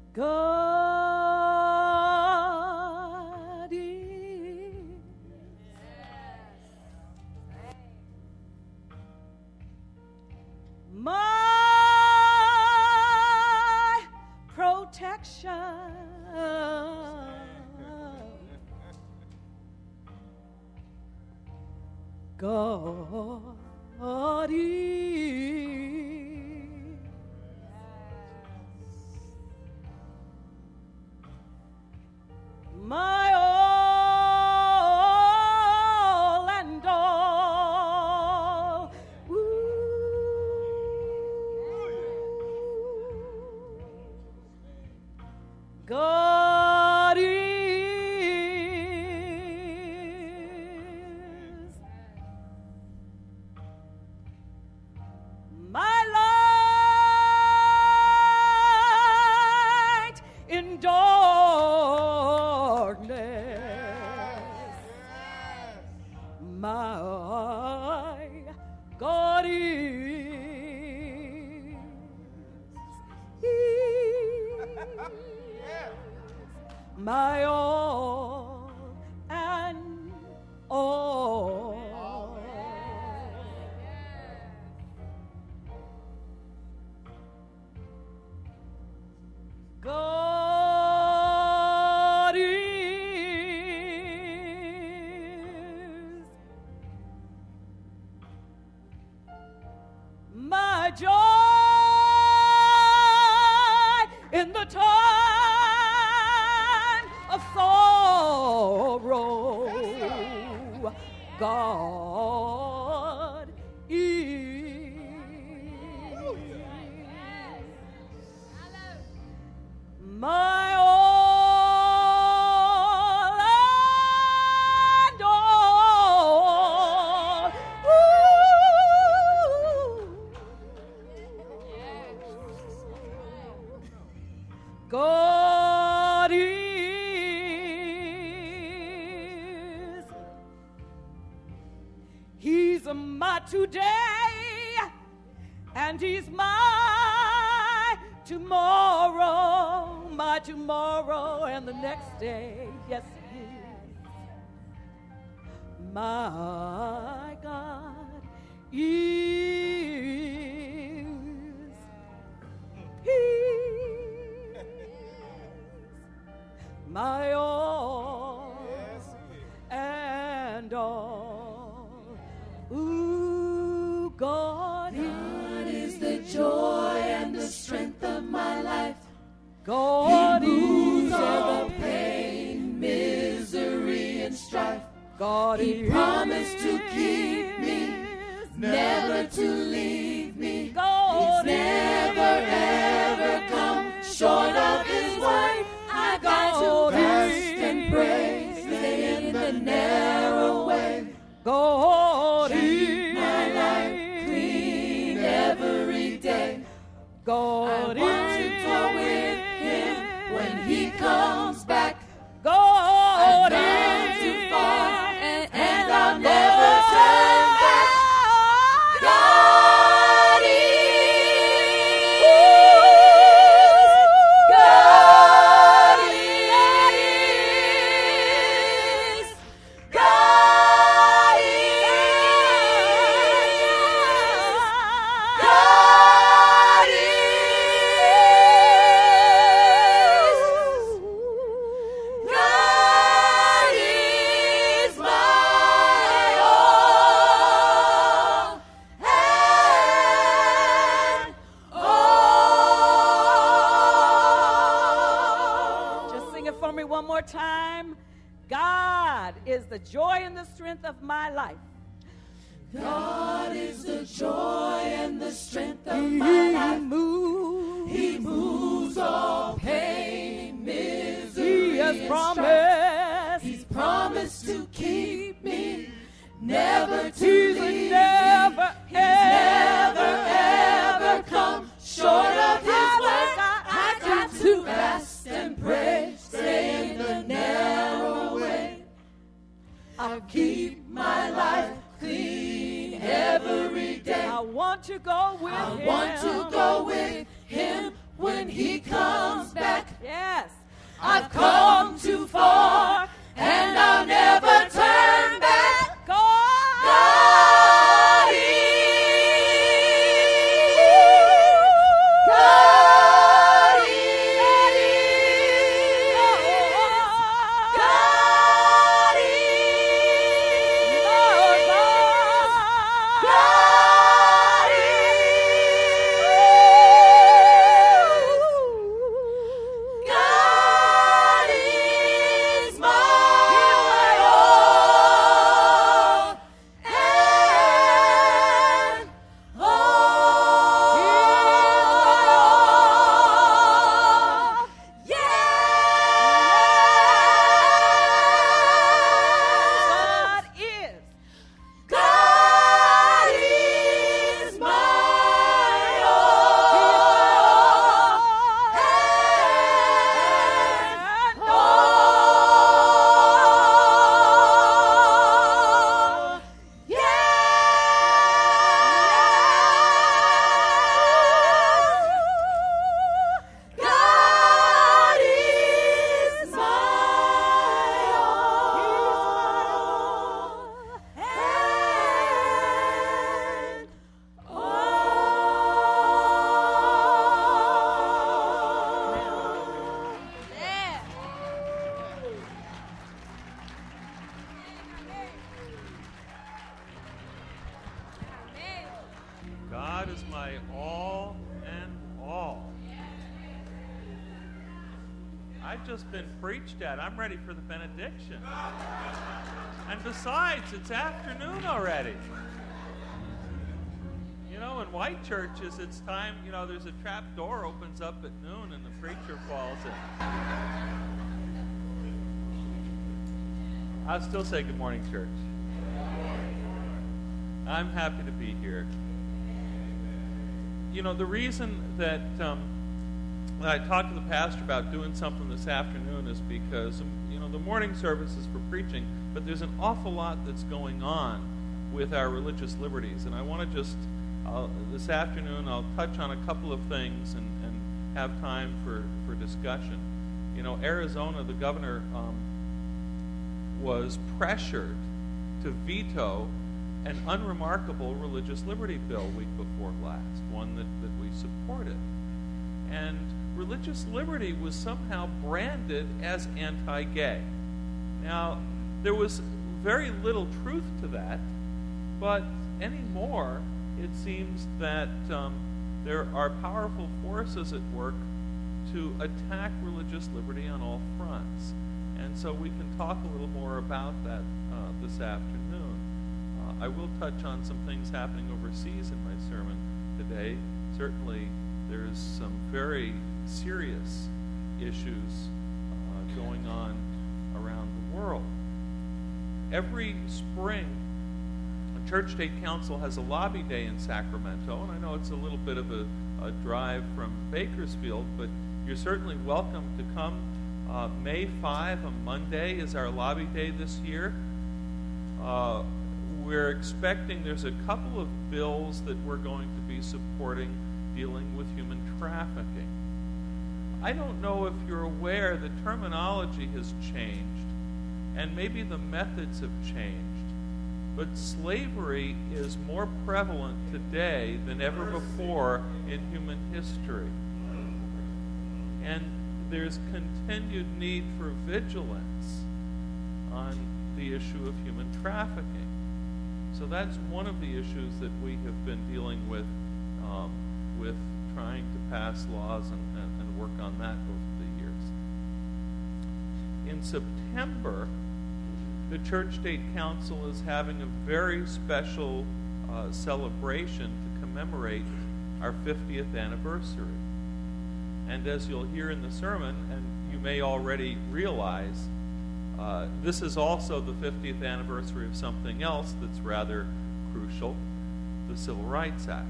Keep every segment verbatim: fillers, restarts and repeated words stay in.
God is my protection. God is my all and all. Ooh. God is my light in darkness. My God is, is my all and all. God is my joy in the time of sorrow. God is my all and all. Ooh. God is, He's my today and He's my tomorrow, my tomorrow and the next day. Yes, He is. My God is, He is my all and all. Ooh, God, God is the joy and the strength of my life. God He moves is all pain, misery, and strife. God He is promised to keep me, never to leave me. God He's never ever come short of His word. I got God to fast is and pray, stay in the narrow way. God Keep my is life clean every day. God I want is to go with Him when He comes back. God I've gone is too far, and, and I'll never turn back. God is, God is, God is, God is, God is my all and all. Just sing it for me one more time. God is the joy and the strength of my life. God is the joy and the strength of my He life. moves. He moves all pain, misery, He has and promised. strife. He's promised to keep me, never to He's leave never, me. He's never ever come short of His I word. got- I got to fast and pray, stay in the narrow way. I'll keep my life clean every day. I want to go with I Him. want to go with Him when He comes back. Yes. I've come too far, and I'll never turn back. God, God is, God is, God is, Lord God, God is, God is my all and all. God is. God is my all and all. God is my all and all. Yeah. God is my all and all. I've just been preached at. I'm ready for the benediction. And besides, it's afternoon already. You know, in white churches, it's time, you know, there's a trap door opens up at noon and the preacher falls in. I'll still say good morning, church. I'm happy to be here. You know, the reason that, um, that I talked to the pastor about doing something this afternoon is because, you know, the morning service is for preaching, but there's an awful lot that's going on with our religious liberties. And I want to just, uh, this afternoon, I'll touch on a couple of things and, and have time for, for discussion. You know, Arizona, the governor um, was pressured to veto an unremarkable religious liberty bill week before last, one that, that we supported. And religious liberty was somehow branded as anti-gay. Now, there was very little truth to that, but anymore, it seems that um, there are powerful forces at work to attack religious liberty on all fronts. And so we can talk a little more about that uh, this afternoon. Uh, I will touch on some things happening overseas in my sermon today. Certainly, there's some very serious issues uh, going on around the world. Every spring, a Church State Council has a lobby day in Sacramento, and I know it's a little bit of a, a drive from Bakersfield, but you're certainly welcome to come. Uh, May fifth, a Monday, is our lobby day this year. Uh, we're expecting there's a couple of bills that we're going to be supporting dealing with human trafficking. I don't know if you're aware the terminology has changed, and maybe the methods have changed, but slavery is more prevalent today than ever before in human history. And there's continued need for vigilance on the issue of human trafficking. So that's one of the issues that we have been dealing with, um, with trying to pass laws and, and, and work on that over the years. In September, the Church State Council is having a very special uh, celebration to commemorate our fiftieth anniversary. And as you'll hear in the sermon, and you may already realize, uh, this is also the fiftieth anniversary of something else that's rather crucial, the Civil Rights Act.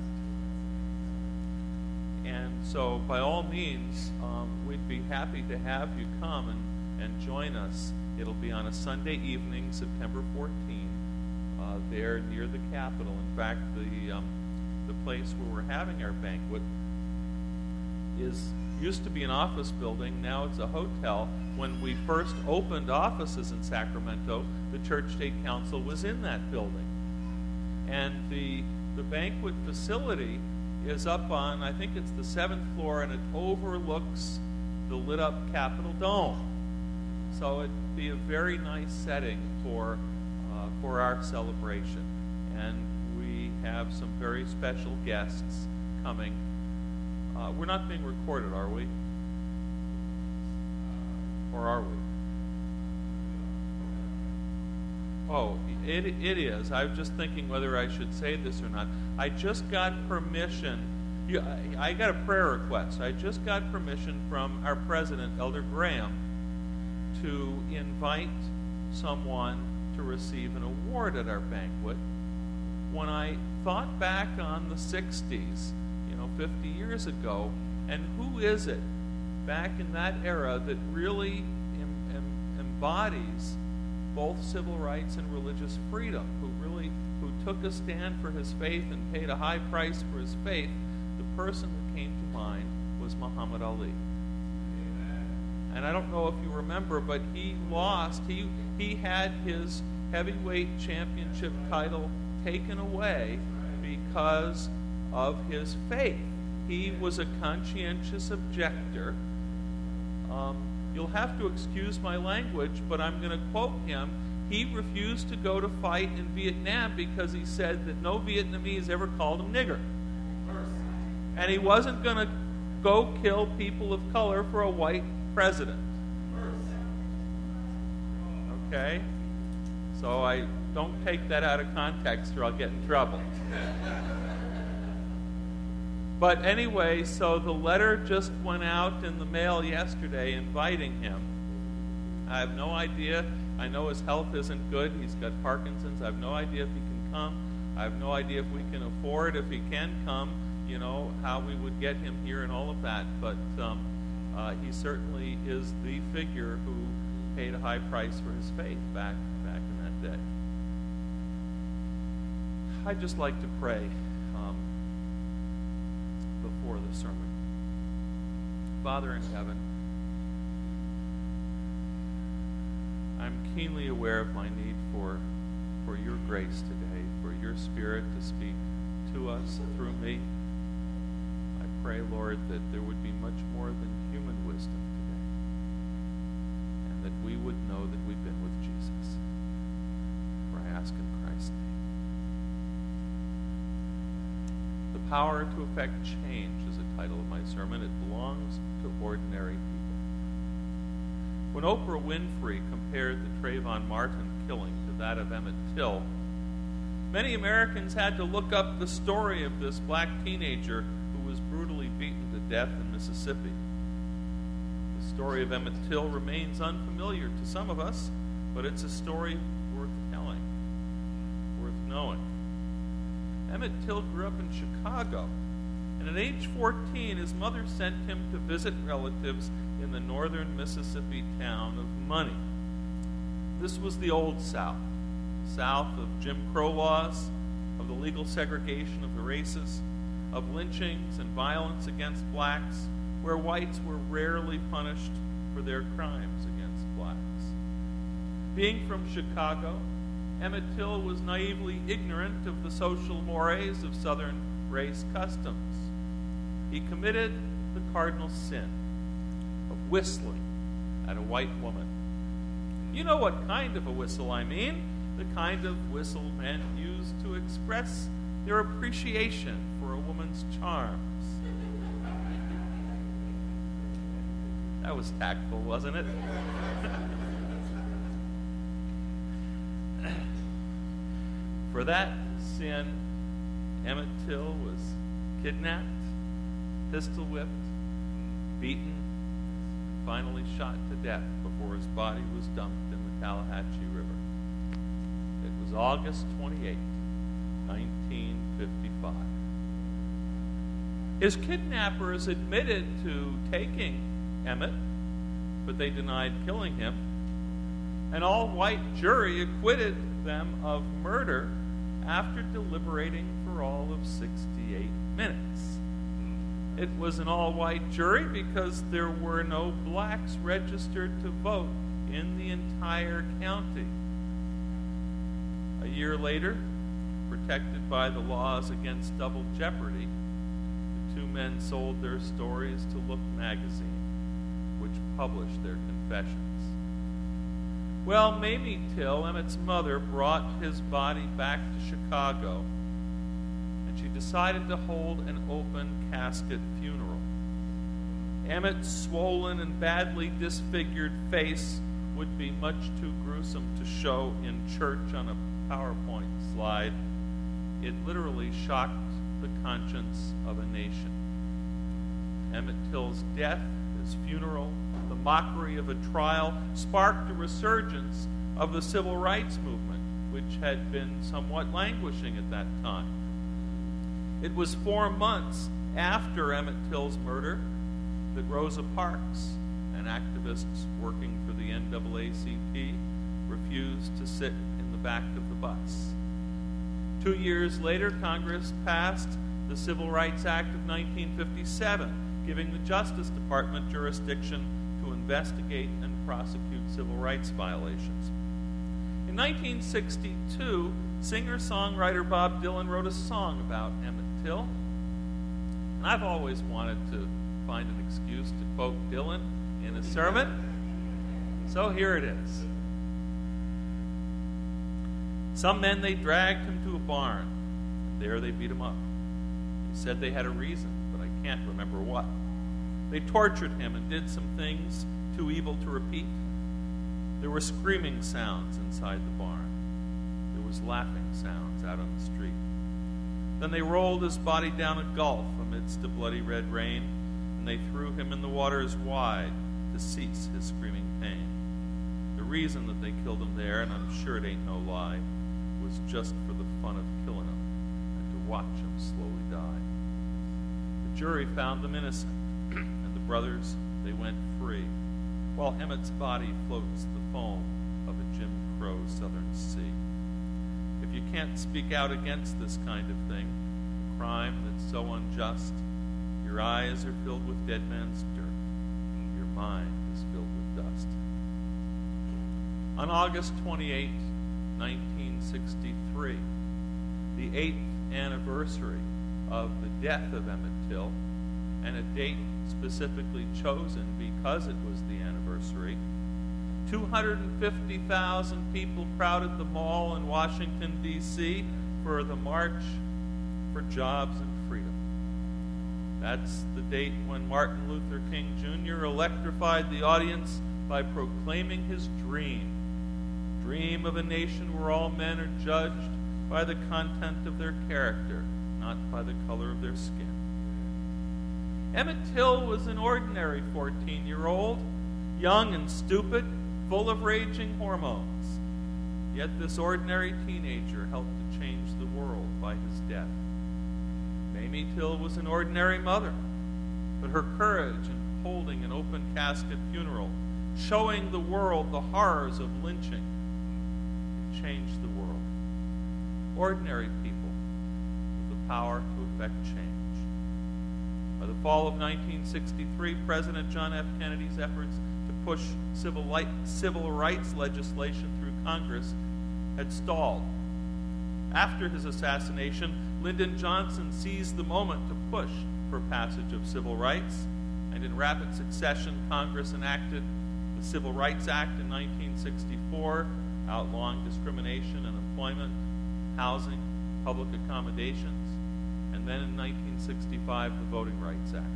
And so, by all means, um, we'd be happy to have you come and, and join us. It'll be on a Sunday evening, September fourteenth, uh, there near the Capitol. In fact, the um, the place where we're having our banquet is used to be an office building, now it's a hotel. When we first opened offices in Sacramento, the Church State Council was in that building. And the the banquet facility is up on, I think it's the seventh floor, and it overlooks the lit up Capitol Dome. So it'd be a very nice setting for uh, for our celebration. And we have some very special guests coming. Uh, we're not being recorded, are we? Or are we? Oh, it it is. I was just thinking whether I should say this or not. I just got permission. You, I, I got a prayer request. I just got permission from our president, Elder Graham, to invite someone to receive an award at our banquet. When I thought back on the sixties, you know, fifty years ago, and who is it back in that era that really em- em- embodies both civil rights and religious freedom, who really who took a stand for his faith and paid a high price for his faith? The person that came to mind was Muhammad Ali. And I don't know if you remember, but he lost. He he had his heavyweight championship title taken away because of his faith. He was a conscientious objector. Um, you'll have to excuse my language, but I'm going to quote him. He refused to go to fight in Vietnam because he said that no Vietnamese ever called him nigger. And he wasn't going to go kill people of color for a white president. Okay? So I don't take that out of context or I'll get in trouble. But anyway, so the letter just went out in the mail yesterday inviting him. I have no idea. I know his health isn't good. He's got Parkinson's. I have no idea if he can come. I have no idea if we can afford, if he can come, you know, how we would get him here and all of that. But um, uh, he certainly is the figure who paid a high price for his faith back, back in that day. I'd just like to pray um, before the sermon. Father in heaven, I'm keenly aware of my need for, for your grace today, for your Spirit to speak to us through me. I pray, Lord, that there would be much more than human wisdom today, and that we would know that we've been with Jesus. For I ask in Christ's name. The power to effect change is the title of my sermon. It belongs to ordinary people. When Oprah Winfrey compared the Trayvon Martin killing to that of Emmett Till, many Americans had to look up the story of this black teenager who was brutally beaten to death in Mississippi. The story of Emmett Till remains unfamiliar to some of us, but it's a story worth telling, worth knowing. Emmett Till grew up in Chicago, and at age fourteen, his mother sent him to visit relatives in the northern Mississippi town of Money. This was the old South, South of Jim Crow laws, of the legal segregation of the races, of lynchings and violence against blacks, where whites were rarely punished for their crimes against blacks. Being from Chicago, Emmett Till was naively ignorant of the social mores of Southern race customs. He committed the cardinal sin of whistling at a white woman. You know what kind of a whistle I mean. The kind of whistle men use to express their appreciation for a woman's charms. That was tactful, wasn't it? For that sin, Emmett Till was kidnapped, pistol whipped, beaten, and finally shot to death before his body was dumped in the Tallahatchie River. It was August twenty-eighth, nineteen fifty-five. His kidnappers admitted to taking Emmett, but they denied killing him. An all-white jury acquitted them of murder after deliberating for all of sixty-eight minutes. it was an all-white jury because there were no blacks registered to vote in the entire county. A year later, protected by the laws against double jeopardy, the two men sold their stories to Look magazine, which published their confessions. Well, Mamie Till, Emmett's mother, brought his body back to Chicago, and she decided to hold an open casket funeral. Emmett's swollen and badly disfigured face would be much too gruesome to show in church on a PowerPoint slide. It literally shocked the conscience of a nation. Emmett Till's death, his funeral, the mockery of a trial sparked a resurgence of the civil rights movement, which had been somewhat languishing at that time. It was four months after Emmett Till's murder that Rosa Parks, an activist working for the N double A C P, refused to sit in the back of the bus. Two years later, Congress passed the Civil Rights Act of nineteen fifty-seven, giving the Justice Department jurisdiction to investigate and prosecute civil rights violations. In nineteen sixty-two, singer-songwriter Bob Dylan wrote a song about Emmett Till. And I've always wanted to find an excuse to quote Dylan in a sermon. So here it is. Some men, they dragged him to a barn, and there they beat him up. They said they had a reason, but I can't remember what. They tortured him and did some things too evil to repeat. There were screaming sounds inside the barn. There was laughing sounds out on the street. Then they rolled his body down a gulf amidst a bloody red rain, and they threw him in the waters wide to cease his screaming pain. The reason that they killed him there, and I'm sure it ain't no lie, was just for the fun of killing him and to watch him slowly die. The jury found them innocent, and the brothers, they went free, while Emmett's body floats the foam of a Jim Crow southern sea. If you can't speak out against this kind of thing, a crime that's so unjust, your eyes are filled with dead man's dirt, your mind is filled with dust. On August twenty-eighth, nineteen sixty-three, the eighth anniversary of the death of Emmett Till, and a date specifically chosen because it was the anniversary, two hundred fifty thousand people crowded the mall in Washington, D C for the March for Jobs and Freedom. That's the date when Martin Luther King Junior electrified the audience by proclaiming his dream. Dream of a nation where all men are judged by the content of their character, not by the color of their skin. Emmett Till was an ordinary fourteen-year-old, young and stupid, full of raging hormones. Yet this ordinary teenager helped to change the world by his death. Mamie Till was an ordinary mother, but her courage in holding an open casket funeral, showing the world the horrors of lynching, it changed the world. Ordinary people with the power to effect change. By the fall of nineteen sixty-three, President John F. Kennedy's efforts to push civil, light, civil rights legislation through Congress had stalled. After his assassination, Lyndon Johnson seized the moment to push for passage of civil rights, and in rapid succession, Congress enacted the Civil Rights Act in nineteen sixty-four, outlawing discrimination in employment, housing, public accommodations, and then in nineteen sixty-five, the Voting Rights Act.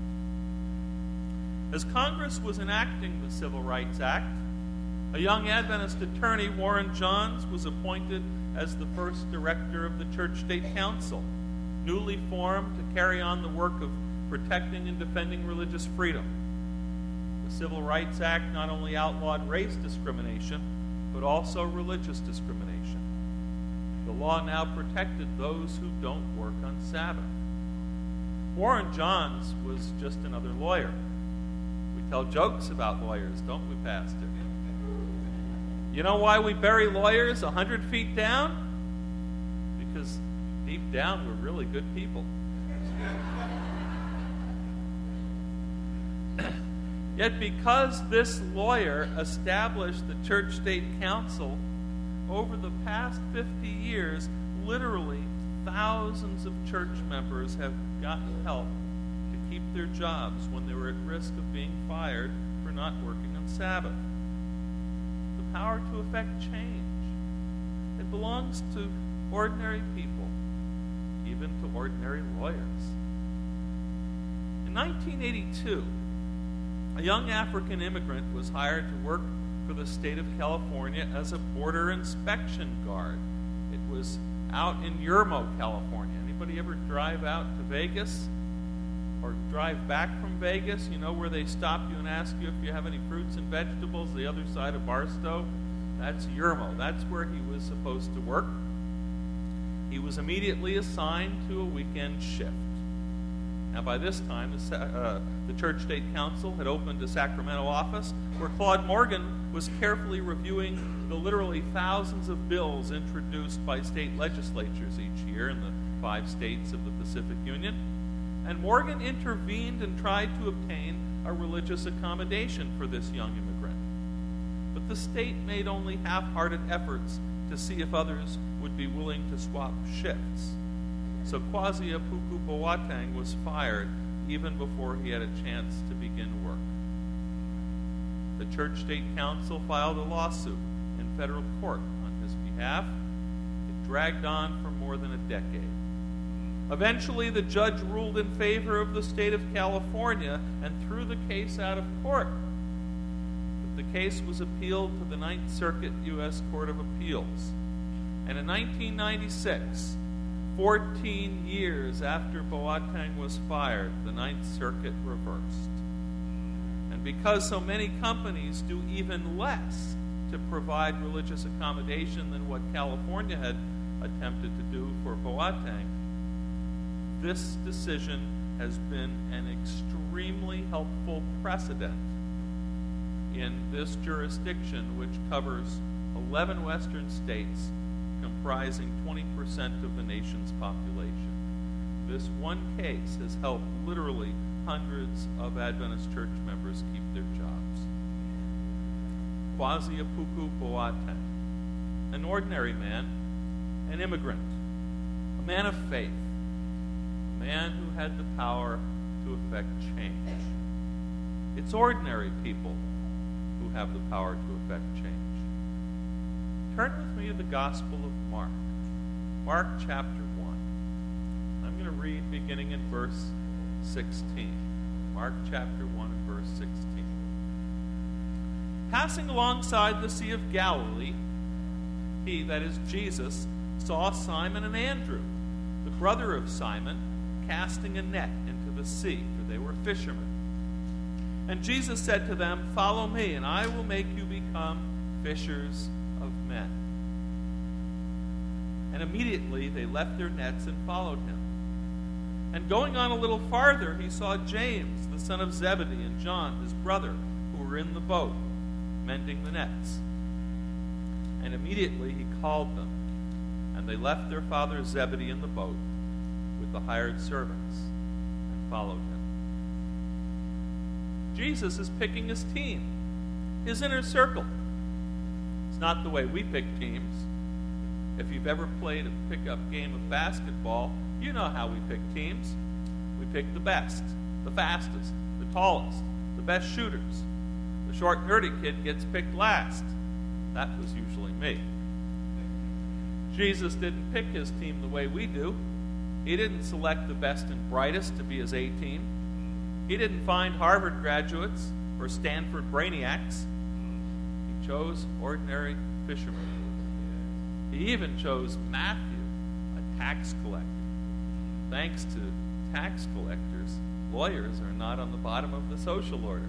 As Congress was enacting the Civil Rights Act, a young Adventist attorney, Warren Johns, was appointed as the first director of the Church State Council, newly formed to carry on the work of protecting and defending religious freedom. The Civil Rights Act not only outlawed race discrimination, but also religious discrimination. The law now protected those who don't work on Sabbath. Warren Johns was just another lawyer. We tell jokes about lawyers, don't we, Pastor? You know why we bury lawyers a hundred feet down? Because deep down we're really good people. Yet because this lawyer established the church-state council, over the past fifty years, literally thousands of church members have gotten help to keep their jobs when they were at risk of being fired for not working on Sabbath. The power to effect change, it belongs to ordinary people, even to ordinary lawyers. In nineteen eighty-two, a young African immigrant was hired to work for the state of California as a border inspection guard. It was out in Yermo, California. Anybody ever drive out to Vegas or drive back from Vegas? You know where they stop you and ask you if you have any fruits and vegetables the other side of Barstow? That's Yermo. That's where he was supposed to work. He was immediately assigned to a weekend shift. Now, by this time, the, uh, the Church State Council had opened a Sacramento office where Claude Morgan was carefully reviewing the literally thousands of bills introduced by state legislatures each year in the five states of the Pacific Union. And Morgan intervened and tried to obtain a religious accommodation for this young immigrant. But the state made only half-hearted efforts to see if others would be willing to swap shifts. So Kwasi Apuku Boateng was fired even before he had a chance to begin work. The Church State Council filed a lawsuit in federal court on his behalf. It dragged on for more than a decade. Eventually, the judge ruled in favor of the state of California and threw the case out of court. But the case was appealed to the Ninth Circuit U S Court of Appeals. And in nineteen ninety-six, fourteen years after Boateng was fired, the Ninth Circuit reversed. And because so many companies do even less to provide religious accommodation than what California had attempted to do for Boateng, this decision has been an extremely helpful precedent in this jurisdiction, which covers eleven Western states comprising twenty percent of the nation's population. This one case has helped literally hundreds of Adventist church members keep their jobs. Kwasi Apuku Boateng, an ordinary man, an immigrant, a man of faith, a man who had the power to effect change. It's ordinary people who have the power to effect change. Turn with me to the Gospel of Mark, Mark chapter one. I'm going to read beginning in verse sixteen. Mark chapter one and verse sixteen. Passing alongside the Sea of Galilee, he, that is Jesus, saw Simon and Andrew, the brother of Simon, casting a net into the sea, for they were fishermen. And Jesus said to them, "Follow me, and I will make you become fishers of men." And immediately they left their nets and followed him. And going on a little farther, he saw James, the son of Zebedee, and John, his brother, who were in the boat, mending the nets. And immediately he called them, and they left their father Zebedee in the boat with the hired servants and followed him. Jesus is picking his team, his inner circle. It's not the way we pick teams. If you've ever played a pickup game of basketball, you know how we pick teams. We pick the best, the fastest, the tallest, the best shooters. The short, nerdy kid gets picked last. That was usually me. Jesus didn't pick his team the way we do. He didn't select the best and brightest to be his A team. He didn't find Harvard graduates or Stanford brainiacs. He chose ordinary fishermen. He even chose Matthew, a tax collector. Thanks to tax collectors, lawyers are not on the bottom of the social order.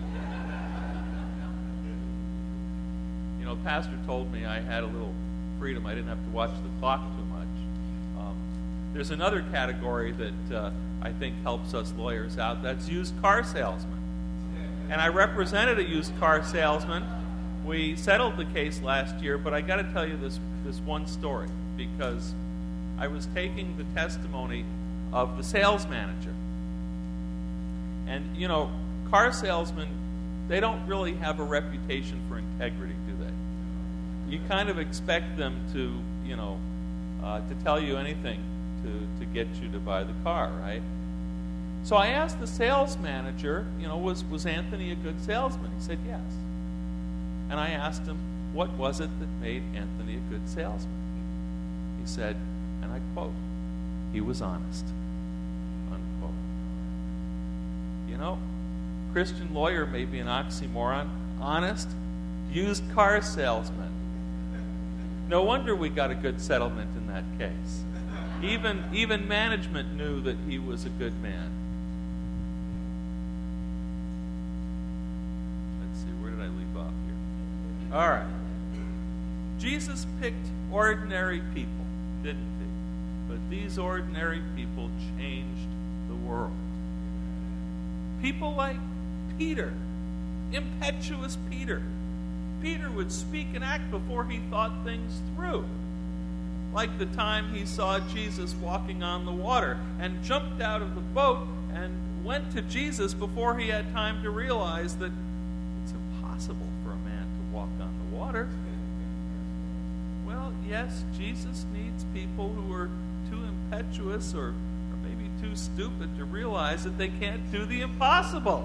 You know, Pastor told me I had a little freedom. I didn't have to watch the clock too much. Um, there's another category that uh, I think helps us lawyers out. That's used car salesmen. And I represented a used car salesman. We settled the case last year, but I got to tell you this, this one story, because I was taking the testimony of the sales manager. And, you know, car salesmen they don't really have a reputation for integrity, do they? You kind of expect them to, you know, uh, to tell you anything to, to get you to buy the car, right? So I asked the sales manager, you know, was, was Anthony a good salesman? He said yes. And I asked him, what was it that made Anthony a good salesman? He said, and I quote, he was honest, unquote. You know, Christian lawyer may be an oxymoron. Honest, used car salesman. No wonder we got a good settlement in that case. Even, even management knew that he was a good man. Let's see, where did I leave off here? All right. Jesus picked ordinary people, didn't he? But these ordinary people changed the world. People like Peter, impetuous Peter. Peter would speak and act before he thought things through. Like the time he saw Jesus walking on the water and jumped out of the boat and went to Jesus before he had time to realize that it's impossible for a man to walk on the water. Well, yes, Jesus needs people who are too impetuous or, or maybe too stupid to realize that they can't do the impossible.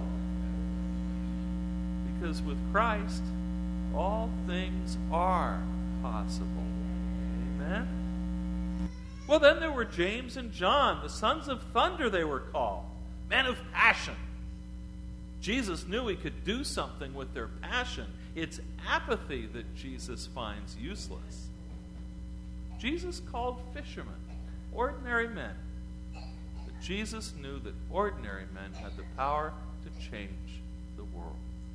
Because with Christ, all things are possible. Amen? Well, then there were James and John, the sons of thunder they were called, men of passion. Jesus knew he could do something with their passion. It's apathy that Jesus finds useless. Jesus called fishermen ordinary men. But Jesus knew that ordinary men had the power to change the world.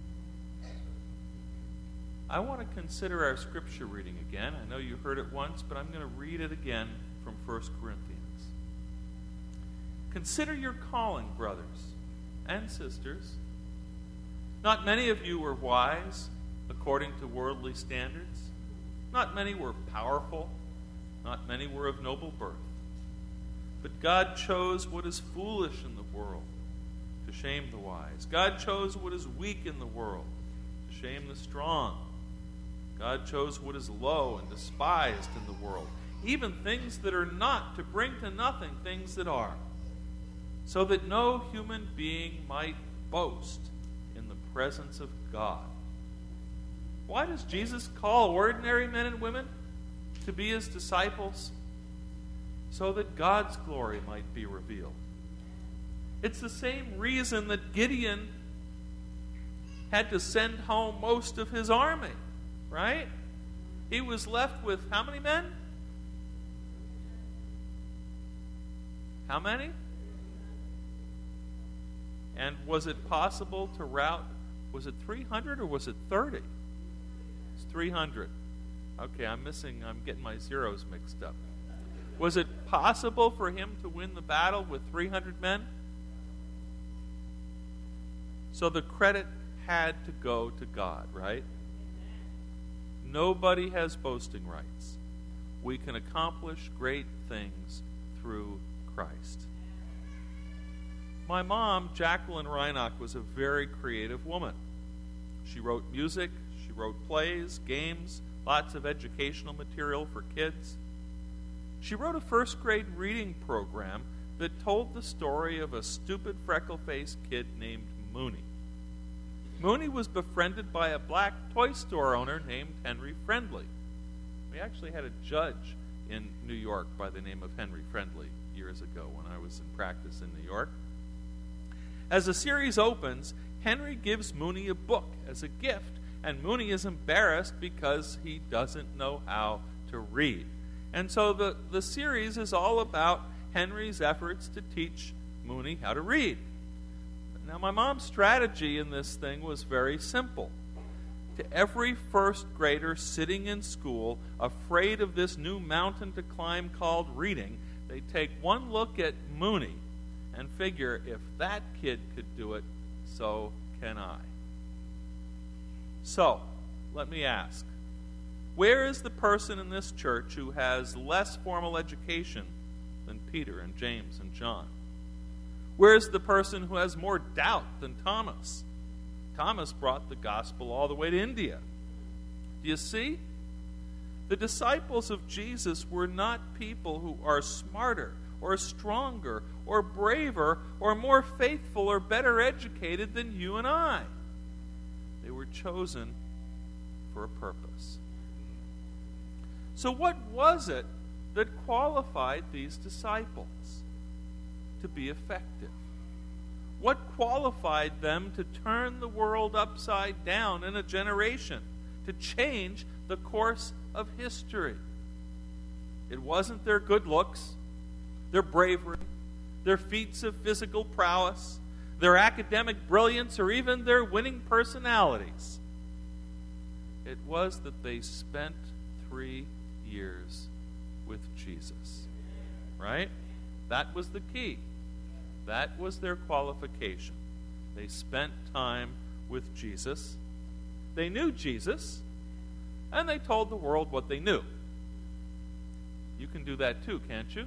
I want to consider our scripture reading again. I know you heard it once, but I'm going to read it again from First Corinthians. Consider your calling, brothers and sisters. Not many of you were wise according to worldly standards. Not many were powerful. Not many were of noble birth. But God chose what is foolish in the world to shame the wise. God chose what is weak in the world to shame the strong. God chose what is low and despised in the world, even things that are not, to bring to nothing things that are, so that no human being might boast in the presence of God. Why does Jesus call ordinary men and women to be his disciples? So that God's glory might be revealed. It's the same reason that Gideon had to send home most of his army, right? He was left with how many men? How many? And was it possible to rout, was it three hundred or was it thirty? It's three hundred. Okay, I'm missing, I'm getting my zeros mixed up. Was it possible for him to win the battle with three hundred men? So the credit had to go to God, right? Nobody has boasting rights. We can accomplish great things through Christ. My mom, Jacqueline Reinach, was a very creative woman. She wrote music, she wrote plays, games, lots of educational material for kids. She wrote a first grade reading program that told the story of a stupid freckle-faced kid named Mooney. Mooney was befriended by a black toy store owner named Henry Friendly. We actually had a judge in New York by the name of Henry Friendly years ago when I was in practice in New York. As the series opens, Henry gives Mooney a book as a gift, and Mooney is embarrassed because he doesn't know how to read. And so the, the series is all about Henry's efforts to teach Mooney how to read. Now, my mom's strategy in this thing was very simple. To every first grader sitting in school, afraid of this new mountain to climb called reading, they take one look at Mooney and figure, if that kid could do it, so can I. So, let me ask, where is the person in this church who has less formal education than Peter and James and John? Where is the person who has more doubt than Thomas? Thomas brought the gospel all the way to India. Do you see? The disciples of Jesus were not people who are smarter or stronger or braver or more faithful or better educated than you and I. They were chosen for a purpose. So what was it that qualified these disciples to be effective? What qualified them to turn the world upside down in a generation, to change the course of history? It wasn't their good looks, their bravery, their feats of physical prowess, their academic brilliance, or even their winning personalities. It was that they spent three years with Jesus. Right? That was the key. That was their qualification. They spent time with Jesus. They knew Jesus, and they told the world what they knew. You can do that too, can't you?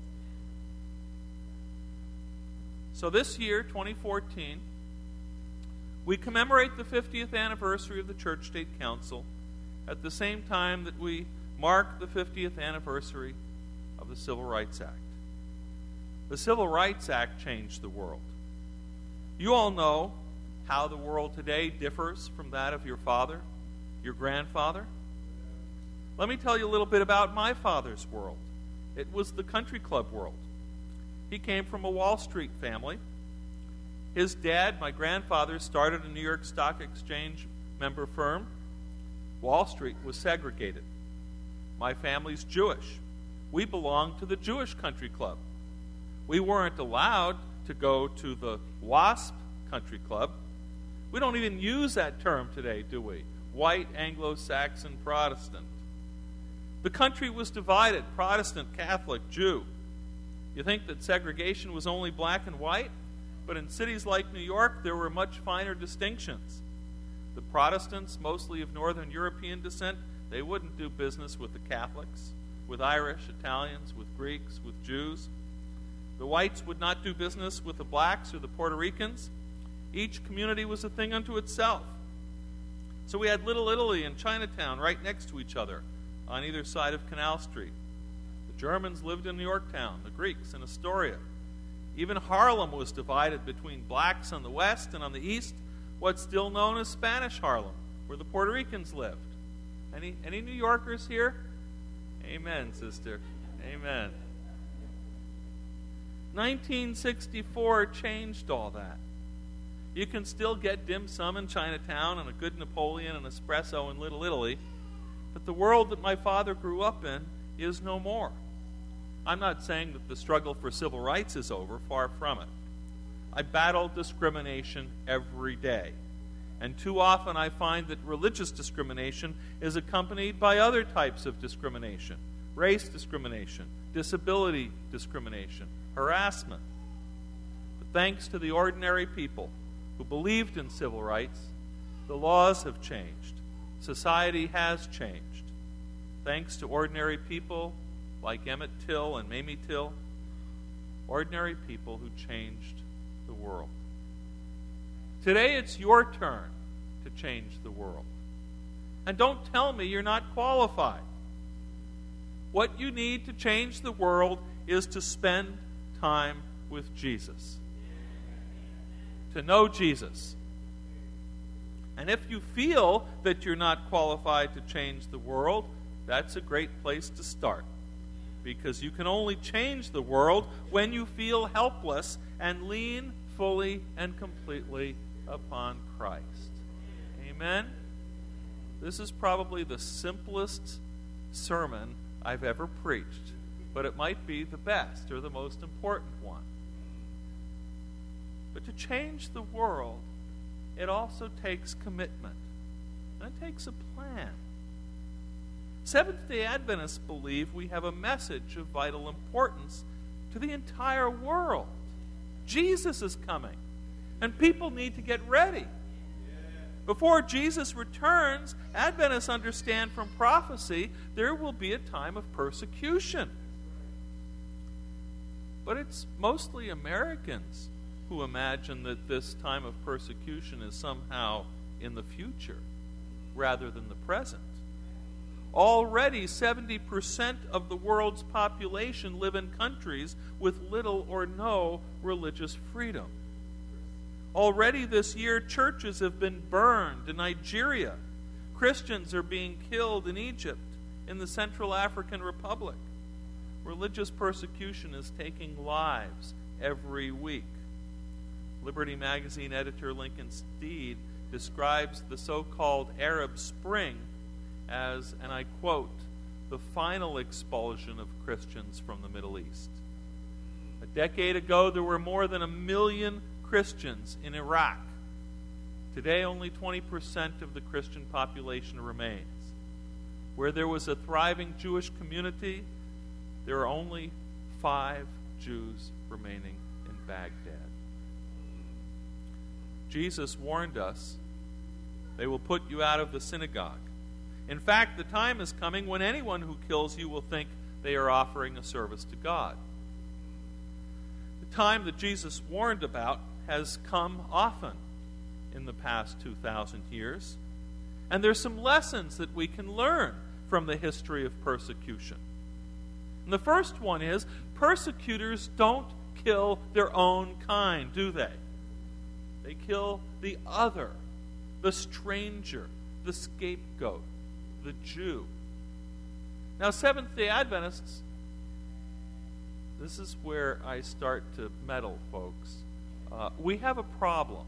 So this year, twenty fourteen, we commemorate the fiftieth anniversary of the Church State Council at the same time that we mark the fiftieth anniversary of the Civil Rights Act. The Civil Rights Act changed the world. You all know how the world today differs from that of your father, your grandfather. Let me tell you a little bit about my father's world. It was the country club world. He came from a Wall Street family. His dad, my grandfather, started a New York Stock Exchange member firm. Wall Street was segregated. My family's Jewish. We belonged to the Jewish country club. We weren't allowed to go to the WASP country club. We don't even use that term today, do we? White, Anglo-Saxon, Protestant. The country was divided, Protestant, Catholic, Jew. You think that segregation was only black and white? But in cities like New York, there were much finer distinctions. The Protestants, mostly of Northern European descent, they wouldn't do business with the Catholics, with Irish, Italians, with Greeks, with Jews. The whites would not do business with the blacks or the Puerto Ricans. Each community was a thing unto itself. So we had Little Italy and Chinatown right next to each other on either side of Canal Street. The Germans lived in Yorktown, the Greeks in Astoria. Even Harlem was divided between blacks on the west and on the east, what's still known as Spanish Harlem, where the Puerto Ricans lived. Any, any New Yorkers here? Amen, sister. Amen. nineteen sixty-four changed all that. You can still get dim sum in Chinatown and a good Napoleon and espresso in Little Italy, but the world that my father grew up in is no more. I'm not saying that the struggle for civil rights is over, far from it. I battle discrimination every day. And too often I find that religious discrimination is accompanied by other types of discrimination. Race discrimination, disability discrimination, harassment. But thanks to the ordinary people who believed in civil rights, the laws have changed. Society has changed. Thanks to ordinary people like Emmett Till and Mamie Till, ordinary people who changed the world. Today it's your turn to change the world. And don't tell me you're not qualified. What you need to change the world is to spend time with Jesus. To know Jesus. And if you feel that you're not qualified to change the world, that's a great place to start. Because you can only change the world when you feel helpless and lean fully and completely upon Christ. Amen? This is probably the simplest sermon I've ever preached, but it might be the best or the most important one. But to change the world, it also takes commitment. And it takes a plan. Seventh-day Adventists believe we have a message of vital importance to the entire world. Jesus is coming, and people need to get ready. Before Jesus returns, Adventists understand from prophecy there will be a time of persecution. But it's mostly Americans who imagine that this time of persecution is somehow in the future rather than the present. Already, seventy percent of the world's population live in countries with little or no religious freedom. Already this year, churches have been burned in Nigeria. Christians are being killed in Egypt, in the Central African Republic. Religious persecution is taking lives every week. Liberty Magazine editor Lincoln Steed describes the so-called Arab Spring as, and I quote, the final expulsion of Christians from the Middle East. A decade ago, there were more than a million Christians in Iraq. Today, only twenty percent of the Christian population remains. Where there was a thriving Jewish community, there are only five Jews remaining in Baghdad. Jesus warned us, they will put you out of the synagogue. In fact, the time is coming when anyone who kills you will think they are offering a service to God. The time that Jesus warned about has come often in the past two thousand years. And there's some lessons that we can learn from the history of persecution. And the first one is, persecutors don't kill their own kind, do they? They kill the other, the stranger, the scapegoat, the Jew. Now, Seventh-day Adventists, this is where I start to meddle, folks. Uh, we have a problem.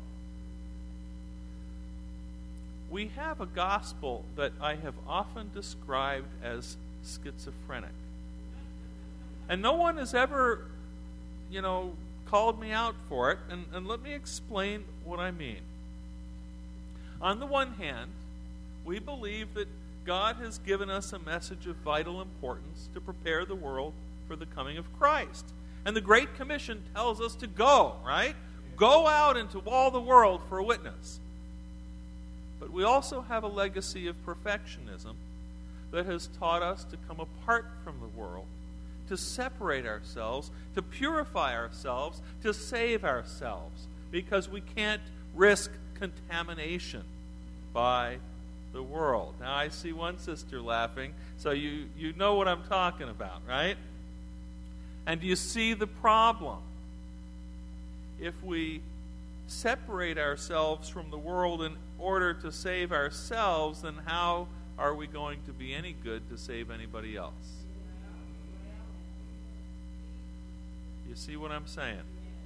We have a gospel that I have often described as schizophrenic. And no one has ever, you know, called me out for it. And, and let me explain what I mean. On the one hand, we believe that God has given us a message of vital importance to prepare the world for the coming of Christ. And the Great Commission tells us to go, right? Go out into all the world for a witness. But we also have a legacy of perfectionism that has taught us to come apart from the world, to separate ourselves, to purify ourselves, to save ourselves, because we can't risk contamination by the world. Now, I see one sister laughing, so you, you know what I'm talking about, right? And do you see the problem? If we separate ourselves from the world in order to save ourselves, then how are we going to be any good to save anybody else? You see what I'm saying?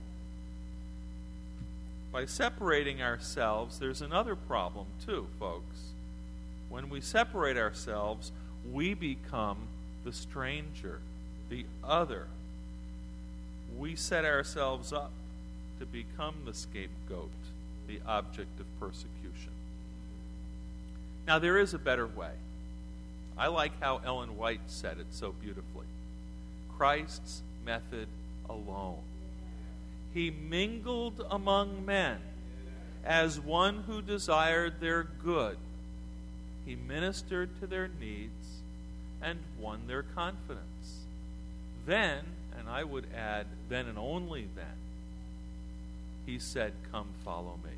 By separating ourselves, there's another problem too, folks. When we separate ourselves, we become the stranger, the other. We set ourselves up to become the scapegoat, the object of persecution. Now, there is a better way. I like how Ellen White said it so beautifully. Christ's method alone. He mingled among men as one who desired their good. He ministered to their needs and won their confidence. Then, and I would add, then and only then, he said, "Come follow me."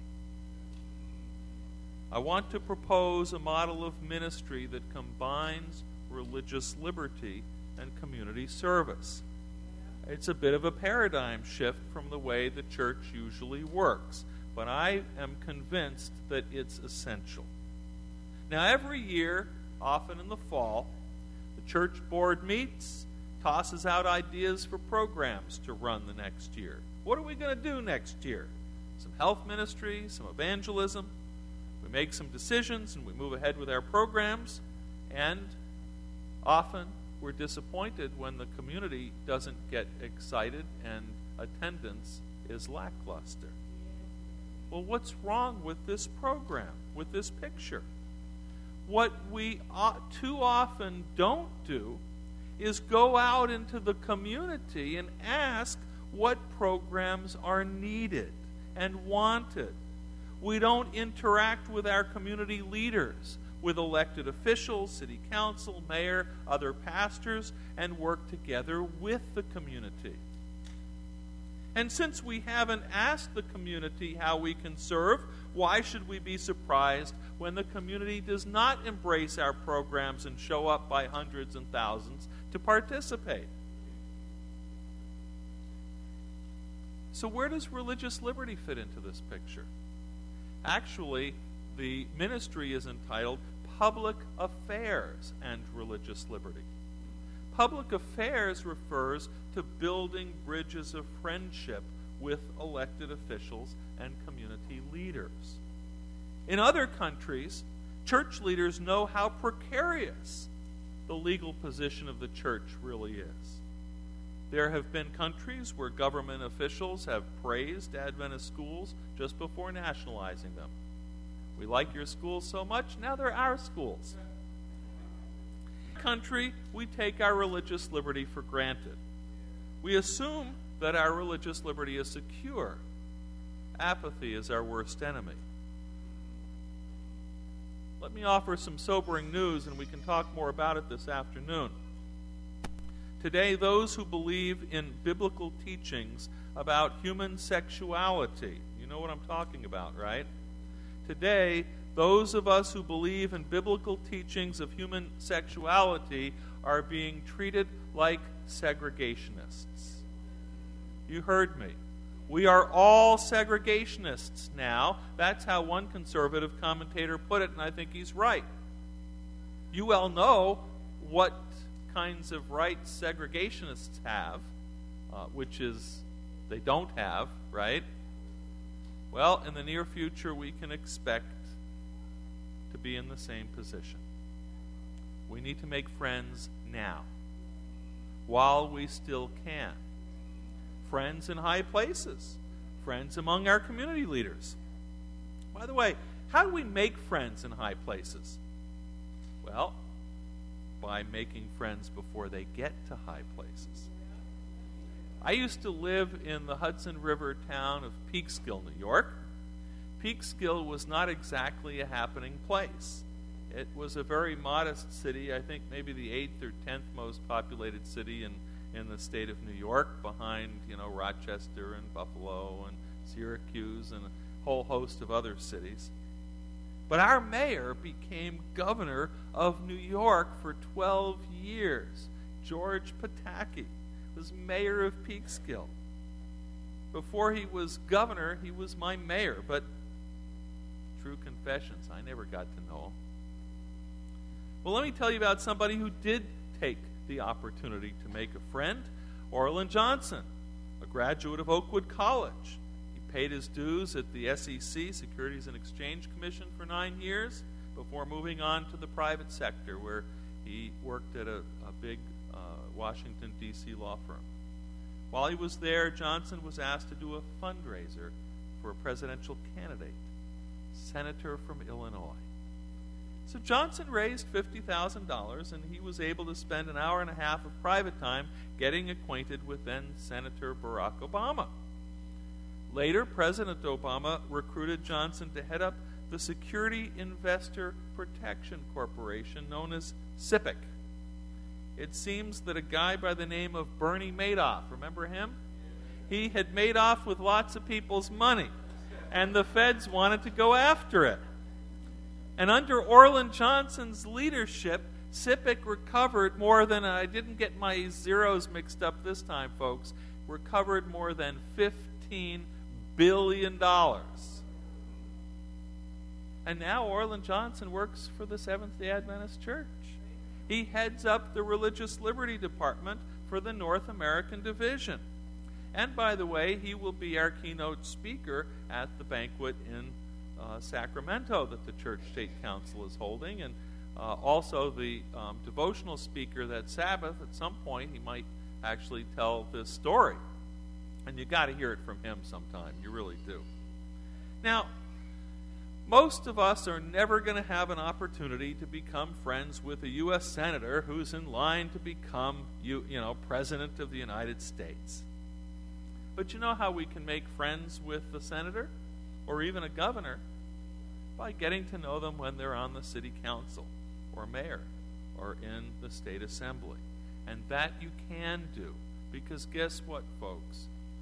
I want to propose a model of ministry that combines religious liberty and community service. It's a bit of a paradigm shift from the way the church usually works, but I am convinced that it's essential. Now, every year, often in the fall, the church board meets, tosses out ideas for programs to run the next year. What are we going to do next year? Some health ministry, some evangelism. We make some decisions and we move ahead with our programs, and often we're disappointed when the community doesn't get excited and attendance is lackluster. Well, what's wrong with this program, with this picture? What we ought, too often don't do is go out into the community and ask what programs are needed and wanted. We don't interact with our community leaders, with elected officials, city council, mayor, other pastors, and work together with the community. And since we haven't asked the community how we can serve, why should we be surprised when the community does not embrace our programs and show up by hundreds and thousands to participate? So where does religious liberty fit into this picture? Actually, the ministry is entitled Public Affairs and Religious Liberty. Public affairs refers to building bridges of friendship with elected officials and community leaders. In other countries, church leaders know how precarious the legal position of the church really is. There have been countries where government officials have praised Adventist schools just before nationalizing them. We like your schools so much, now they're our schools. Country, we take our religious liberty for granted. We assume that our religious liberty is secure. Apathy is our worst enemy. Let me offer some sobering news, and we can talk more about it this afternoon. Today, those who believe in biblical teachings about human sexuality, you know what I'm talking about, right? Today, those of us who believe in biblical teachings of human sexuality are being treated like segregationists. You heard me. We are all segregationists now. That's how one conservative commentator put it, and I think he's right. You well know what kinds of rights segregationists have, uh, which is they don't have, right? Well, in the near future, we can expect to be in the same position. We need to make friends now, while we still can. Friends in high places, friends among our community leaders. By the way, how do we make friends in high places? Well, by making friends before they get to high places. I used to live in the Hudson River town of Peekskill, New York. Peekskill was not exactly a happening place. It was a very modest city, I think maybe the eighth or tenth most populated city in, in the state of New York, behind, you know, Rochester and Buffalo and Syracuse and a whole host of other cities. But our mayor became governor of New York for twelve years. George Pataki was mayor of Peekskill. Before he was governor, he was my mayor, but true confessions, I never got to know him. Well, let me tell you about somebody who did take the opportunity to make a friend. Orland Johnson, a graduate of Oakwood College. He paid his dues at the S E C, Securities and Exchange Commission, for nine years before moving on to the private sector, where he worked at a, a big uh, Washington, D C law firm. While he was there, Johnson was asked to do a fundraiser for a presidential candidate, senator from Illinois. So Johnson raised fifty thousand dollars, and he was able to spend an hour and a half of private time getting acquainted with then Senator Barack Obama. Later, President Obama recruited Johnson to head up the Security Investor Protection Corporation, known as S I P C. It seems that a guy by the name of Bernie Madoff, remember him? He had made off with lots of people's money, and the feds wanted to go after it. And under Orland Johnson's leadership, S I P C recovered more than, I didn't get my zeros mixed up this time, folks, recovered more than fifteen billion dollars. And now Orland Johnson works for the Seventh-day Adventist Church. He heads up the Religious Liberty Department for the North American Division. And by the way, he will be our keynote speaker at the banquet in uh, Sacramento that the Church State Council is holding. And uh, also the um, devotional speaker that Sabbath, at some point, he might actually tell this story. And you got to hear it from him sometime. You really do. Now, most of us are never going to have an opportunity to become friends with a U S senator who's in line to become, you, you know, President of the United States. But you know how we can make friends with a senator or even a governor? By getting to know them when they're on the city council or mayor or in the state assembly. And that you can do, because guess what, folks?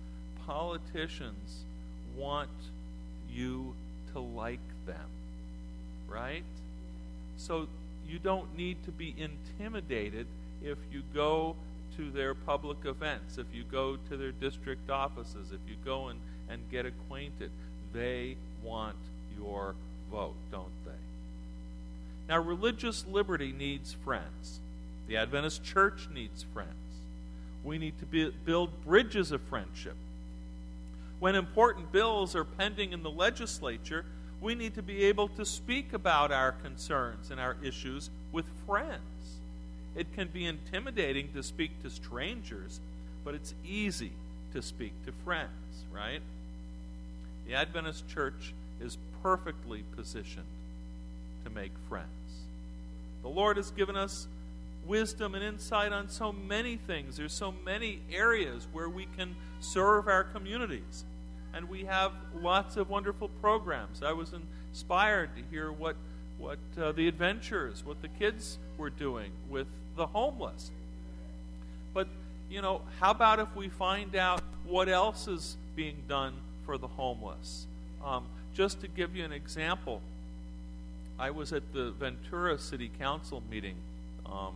politicians want you to like them, right? So you don't need to be intimidated if you go to their public events, if you go to their district offices, if you go and, and get acquainted. They want your vote, don't they? Now, religious liberty needs friends. The Adventist Church needs friends. We need to be, build bridges of friendship. When important bills are pending in the legislature, we need to be able to speak about our concerns and our issues with friends. It can be intimidating to speak to strangers, but it's easy to speak to friends, right? The Adventist Church is perfectly positioned to make friends. The Lord has given us wisdom and insight on so many things. There's so many areas where we can serve our communities. And we have lots of wonderful programs. I was inspired to hear what, what uh, the adventures, what the kids were doing with the homeless. But, you know, how about if we find out what else is being done for the homeless? Um, just to give you an example, I was at the Ventura City Council meeting, um,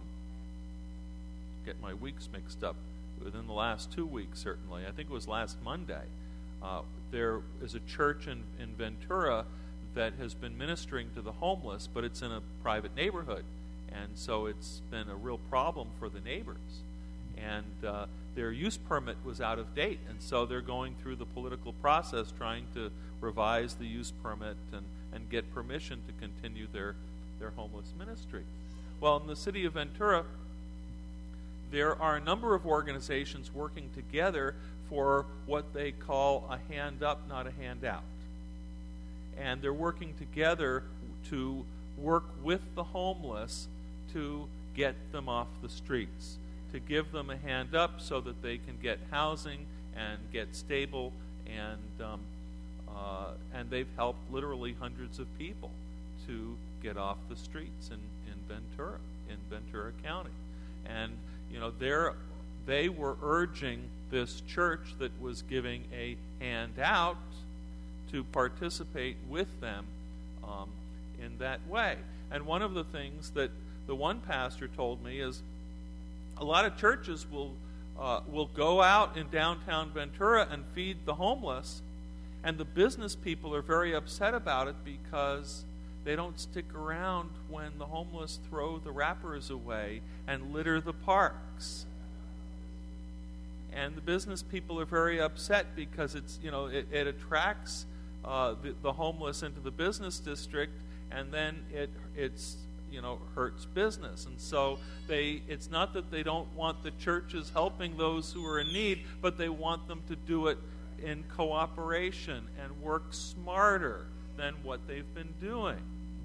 get my weeks mixed up, within the last two weeks certainly. I think it was last Monday. Uh, there is a church in, in Ventura that has been ministering to the homeless, but it's in a private neighborhood. And so it's been a real problem for the neighbors. And uh, their use permit was out of date. And so they're going through the political process trying to revise the use permit and, and get permission to continue their, their homeless ministry. Well, in the city of Ventura, there are a number of organizations working together for what they call a hand up, not a handout. And they're working together to work with the homeless to get them off the streets, to give them a hand up so that they can get housing and get stable, and um, uh, and they've helped literally hundreds of people to get off the streets in, in Ventura, in Ventura County. And, you know, they're, they were urging this church that was giving a handout to participate with them um, in that way. And one of the things that the one pastor told me is a lot of churches will uh, will go out in downtown Ventura and feed the homeless, and the business people are very upset about it because they don't stick around when the homeless throw the wrappers away and litter the parks. And the business people are very upset because it's, you know, it, it attracts uh, the, the homeless into the business district, and then it it's you know hurts business. And so they it's not that they don't want the churches helping those who are in need, but they want them to do it in cooperation and work smarter than what they've been doing.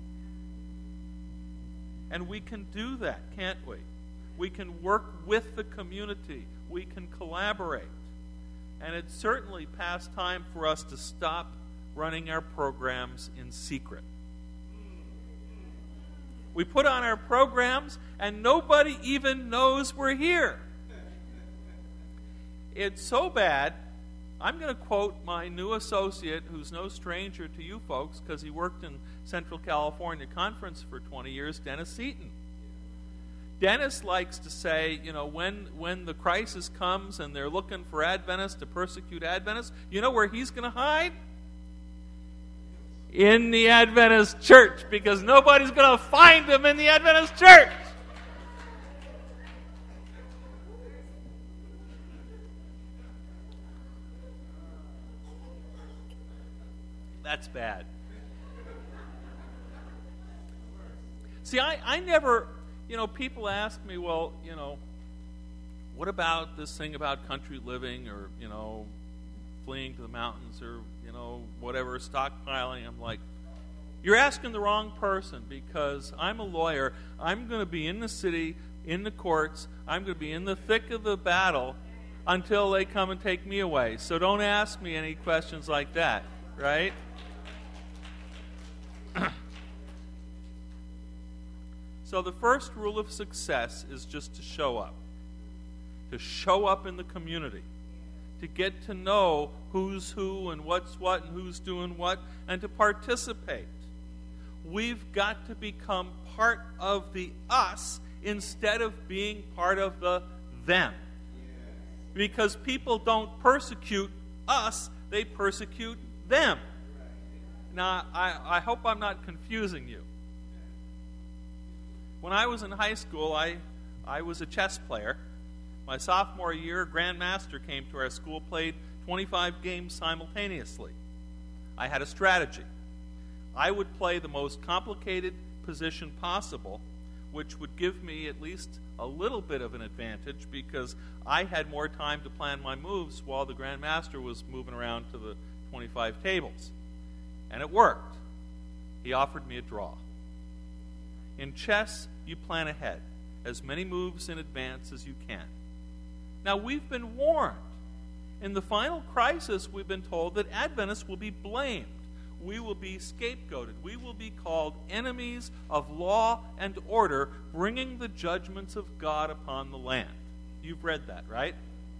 And we can do that, can't we? We can work with the community. We can collaborate. And it's certainly past time for us to stop running our programs in secret. We put on our programs and nobody even knows we're here. It's so bad. I'm going to quote my new associate, who's no stranger to you folks because he worked in Central California Conference for twenty years, Dennis Seaton. Dennis likes to say, you know, when, when the crisis comes and they're looking for Adventists to persecute Adventists, you know where he's going to hide? In the Adventist church, because nobody's going to find him in the Adventist church. That's bad. See, I, I never... You know, people ask me, well, you know, what about this thing about country living or, you know, fleeing to the mountains or, you know, whatever, stockpiling? I'm like, you're asking the wrong person because I'm a lawyer. I'm going to be in the city, in the courts. I'm going to be in the thick of the battle until they come and take me away. So don't ask me any questions like that, right? So the first rule of success is just to show up. To show up in the community. to get to know who's who and what's what and who's doing what, and to participate. We've got to become part of the us instead of being part of the them. Because people don't persecute us, they persecute them. Now, I, I hope I'm not confusing you. When I was in high school, I, I was a chess player. My sophomore year, a grandmaster came to our school, played twenty-five games simultaneously. I had a strategy. I would play the most complicated position possible, which would give me at least a little bit of an advantage because I had more time to plan my moves while the grandmaster was moving around to the twenty-five tables. And it worked. He offered me a draw. In chess, you plan ahead, as many moves in advance as you can. Now, we've been warned. In the final crisis, we've been told that Adventists will be blamed. We will be scapegoated. We will be called enemies of law and order, bringing the judgments of God upon the land. You've read that, right?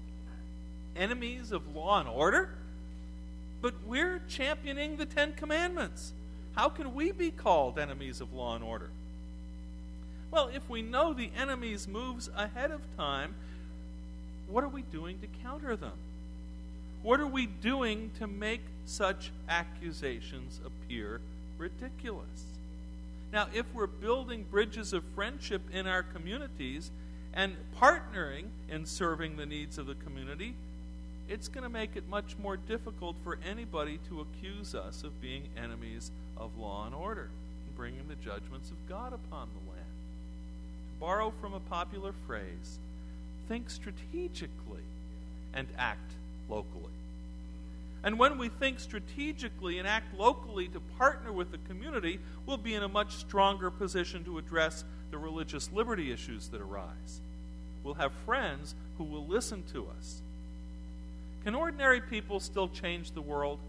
Enemies of law and order? But we're championing the Ten Commandments. How can we be called enemies of law and order? Well, if we know the enemy's moves ahead of time, what are we doing to counter them? What are we doing to make such accusations appear ridiculous? Now, if we're building bridges of friendship in our communities and partnering in serving the needs of the community, it's going to make it much more difficult for anybody to accuse us of being enemies of law and order and bringing the judgments of God upon the land. To borrow from a popular phrase, think strategically and act locally. And when we think strategically and act locally to partner with the community, we'll be in a much stronger position to address the religious liberty issues that arise. We'll have friends who will listen to us. Can ordinary people still change the world?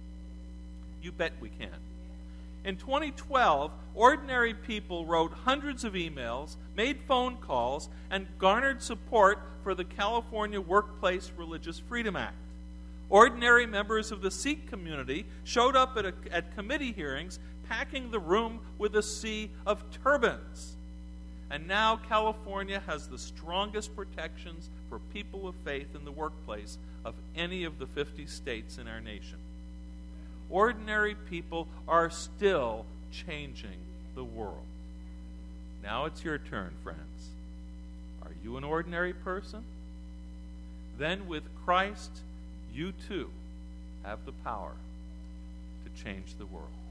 You bet we can. In twenty twelve, ordinary people wrote hundreds of emails, made phone calls, and garnered support for the California Workplace Religious Freedom Act. Ordinary members of the Sikh community showed up at, a, at committee hearings, packing the room with a sea of turbans. And now California has the strongest protections for people of faith in the workplace of any of the fifty states in our nation. Ordinary people are still changing the world. Now it's your turn, friends. Are you an ordinary person? Then with Christ, you too have the power to change the world.